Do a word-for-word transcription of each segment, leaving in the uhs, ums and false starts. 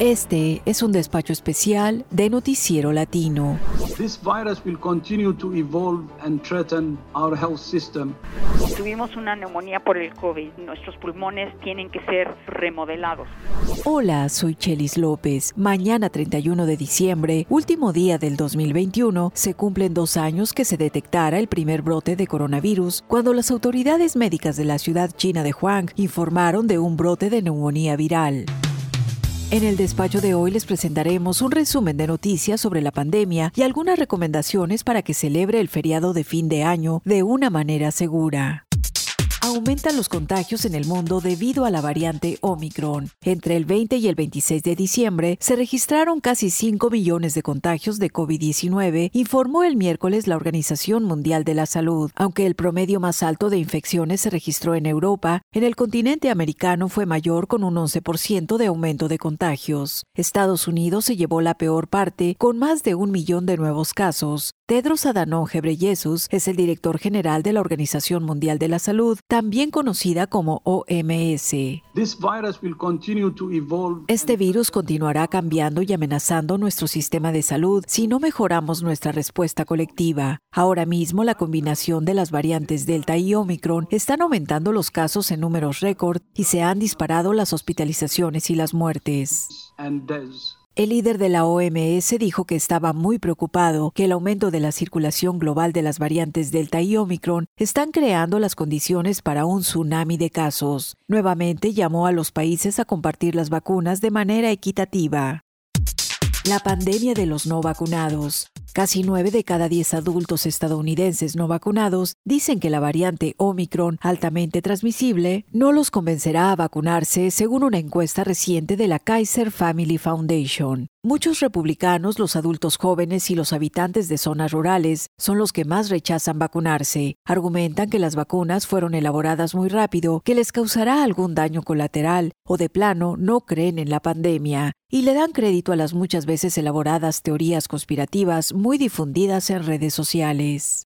Este es un despacho especial de Noticiero Latino. This virus will continue to evolve and threaten our health system. Tuvimos una neumonía por el COVID. Nuestros pulmones tienen que ser remodelados. Hola, soy Chelis López. Mañana treinta y uno de diciembre, último día del dos mil veintiuno, se cumplen dos años que se detectara el primer brote de coronavirus, cuando las autoridades médicas de la ciudad china de Wuhan informaron de un brote de neumonía viral. En el despacho de hoy les presentaremos un resumen de noticias sobre la pandemia y algunas recomendaciones para que celebre el feriado de fin de año de una manera segura. Aumentan los contagios en el mundo debido a la variante Omicron. Entre el veinte y el veintiséis de diciembre se registraron casi cinco millones de contagios de COVID diecinueve, informó el miércoles la Organización Mundial de la Salud. Aunque el promedio más alto de infecciones se registró en Europa, en el continente americano fue mayor con un once por ciento de aumento de contagios. Estados Unidos se llevó la peor parte con más de un millón de nuevos casos. Tedros Adhanom Ghebreyesus es el director general de la Organización Mundial de la Salud, también conocida como O M S. Este virus continuará cambiando y amenazando nuestro sistema de salud si no mejoramos nuestra respuesta colectiva. Ahora mismo, la combinación de las variantes Delta y Omicron están aumentando los casos en números récord y se han disparado las hospitalizaciones y las muertes. El líder de la O M S dijo que estaba muy preocupado que el aumento de la circulación global de las variantes Delta y Omicron están creando las condiciones para un tsunami de casos. Nuevamente llamó a los países a compartir las vacunas de manera equitativa. La pandemia de los no vacunados. Casi nueve de cada diez adultos estadounidenses no vacunados dicen que la variante Omicron, altamente transmisible, no los convencerá a vacunarse, según una encuesta reciente de la Kaiser Family Foundation. Muchos republicanos, los adultos jóvenes y los habitantes de zonas rurales son los que más rechazan vacunarse. Argumentan que las vacunas fueron elaboradas muy rápido, que les causará algún daño colateral o de plano no creen en la pandemia. Y le dan crédito a las muchas veces elaboradas teorías conspirativas muy difundidas en redes sociales.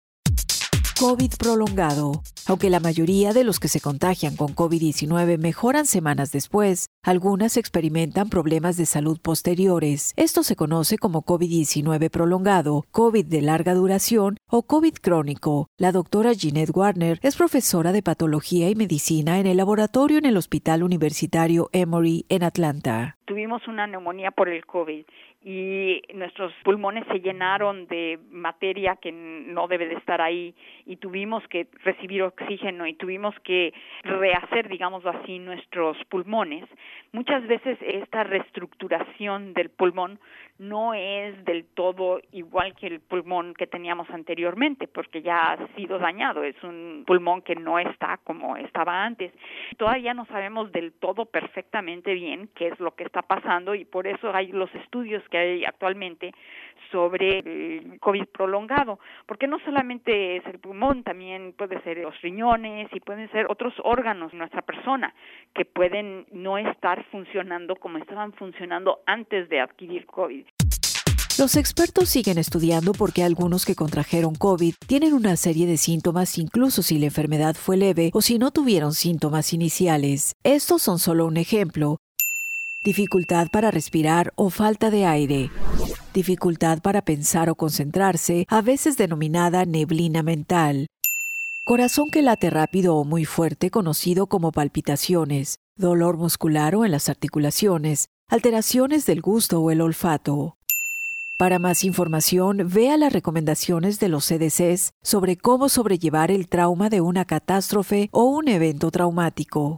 COVID prolongado. Aunque la mayoría de los que se contagian con COVID diecinueve mejoran semanas después, algunas experimentan problemas de salud posteriores. Esto se conoce como COVID diecinueve prolongado, COVID de larga duración o COVID crónico. La doctora Jeanette Warner es profesora de patología y medicina en el laboratorio en el Hospital Universitario Emory en Atlanta. Tuvimos una neumonía por el COVID y nuestros pulmones se llenaron de materia que no debe de estar ahí y tuvimos que recibir oxígeno y tuvimos que rehacer, digamos así, nuestros pulmones. Muchas veces esta reestructuración del pulmón no es del todo igual que el pulmón que teníamos anteriormente, porque ya ha sido dañado, es un pulmón que no está como estaba antes. Todavía no sabemos del todo perfectamente bien qué es lo que está pasando y por eso hay los estudios que hay actualmente sobre el COVID prolongado, porque no solamente es el pulmón, también puede ser los riñones y pueden ser otros órganos de nuestra persona que pueden no estar funcionando como estaban funcionando antes de adquirir COVID. Los expertos siguen estudiando por qué algunos que contrajeron COVID tienen una serie de síntomas incluso si la enfermedad fue leve o si no tuvieron síntomas iniciales. Estos son solo un ejemplo. Dificultad para respirar o falta de aire. Dificultad para pensar o concentrarse, a veces denominada neblina mental. Corazón que late rápido o muy fuerte, conocido como palpitaciones. Dolor muscular o en las articulaciones. Alteraciones del gusto o el olfato. Para más información, vea las recomendaciones de los C D Cs sobre cómo sobrellevar el trauma de una catástrofe o un evento traumático.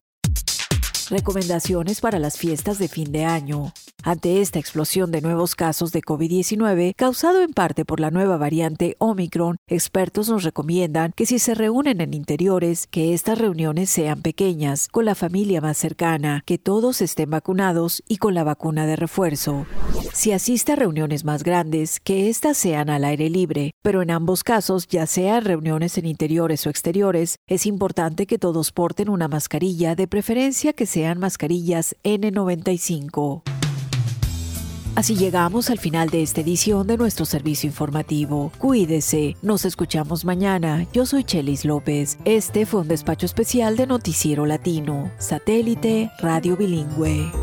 Recomendaciones para las fiestas de fin de año. Ante esta explosión de nuevos casos de COVID diecinueve, causado en parte por la nueva variante Omicron, expertos nos recomiendan que si se reúnen en interiores, que estas reuniones sean pequeñas, con la familia más cercana, que todos estén vacunados y con la vacuna de refuerzo. Si asiste a reuniones más grandes, que éstas sean al aire libre, pero en ambos casos, ya sea reuniones en interiores o exteriores, es importante que todos porten una mascarilla, de preferencia que sean mascarillas N noventa y cinco. Así llegamos al final de esta edición de nuestro servicio informativo. Cuídese, nos escuchamos mañana. Yo soy Chelis López. Este fue un despacho especial de Noticiero Latino, Satélite Radio Bilingüe.